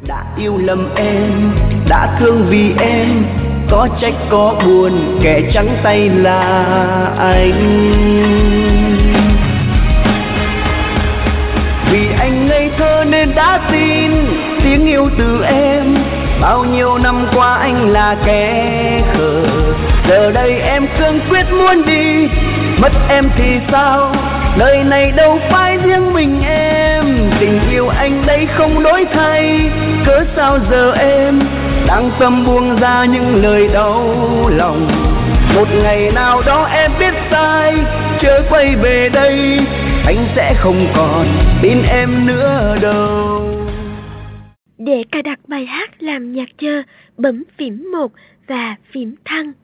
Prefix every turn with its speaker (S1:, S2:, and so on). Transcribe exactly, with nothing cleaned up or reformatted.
S1: Đã yêu lầm em, đã thương vì em, có trách có buồn, kẻ trắng tay là anh. Vì anh ngây thơ nên đã tin tiếng yêu từ em, bao nhiêu năm qua anh là kẻ khờ. Giờ đây em cương quyết muốn đi, mất em thì sao, nơi này đâu phải riêng mình em. Tình yêu anh đây không đổi thay, cớ sao giờ em đang tâm buông ra những lời đau lòng. Một ngày nào đó em biết sai, chớ quay về đây, anh sẽ không còn tin em nữa đâu.
S2: Để cài đặt bài hát làm nhạc chờ, bấm phím một và phím thăng.